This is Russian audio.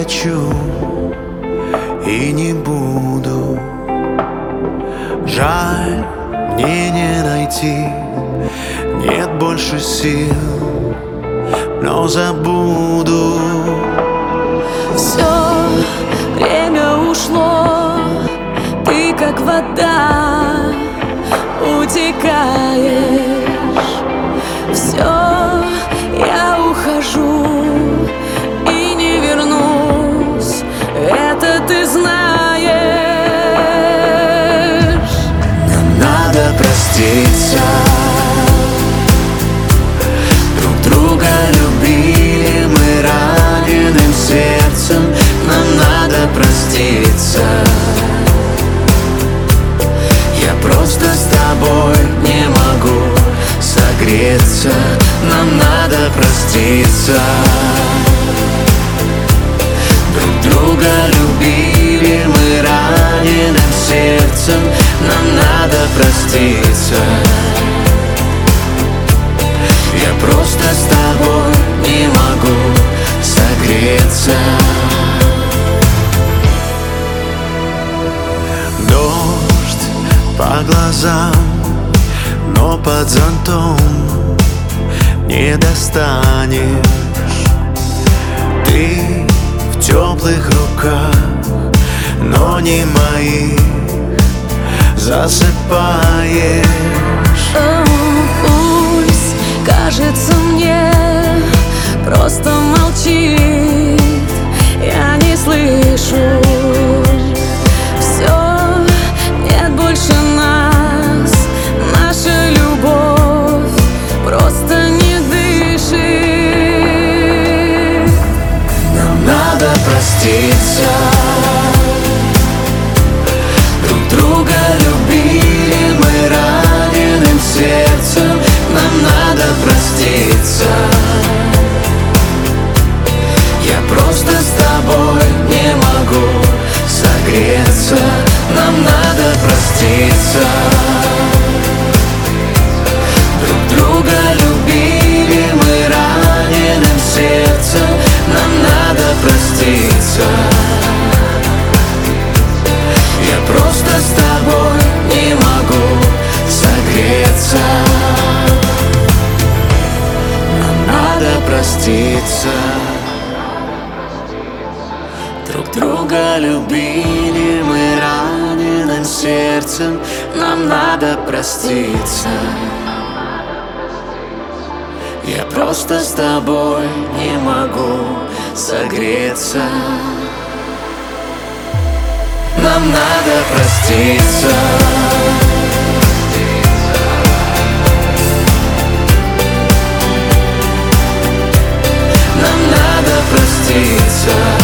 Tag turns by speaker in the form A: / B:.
A: хочу и не буду. Жаль, мне не найти, нет больше сил, но забуду.
B: Все время ушло, ты как вода утекаешь. Все, я ухожу и не вернусь, это ты знаешь.
A: Нам надо проститься, друг друга любили мы раненым сердцем. Нам надо проститься, я просто с тобой не могу согреться. Нам надо проститься, друг друга любили мы раненым сердцем. Нам надо проститься, я просто с тобой не могу согреться. Дождь по глазам, но под зонтом не достанешь. Ты в теплых руках, но не моих, засыпаешь.
B: Пусть кажется мне просто молчит, я не слышу. Все, нет больше нас, наша любовь просто не дышит.
A: Нам надо проститься, друг друга любили мы раненым сердцем. Нам надо проститься, я просто с тобой не могу согреться. Нам надо проститься, друг друга любили мы раненым сердцем. Нам надо проститься, я просто с тобой не могу согреться. Нам надо проститься, друг друга любили мы раненым сердцем. Нам надо проститься, я просто с тобой не могу согреться. Нам надо проститься, нам надо проститься.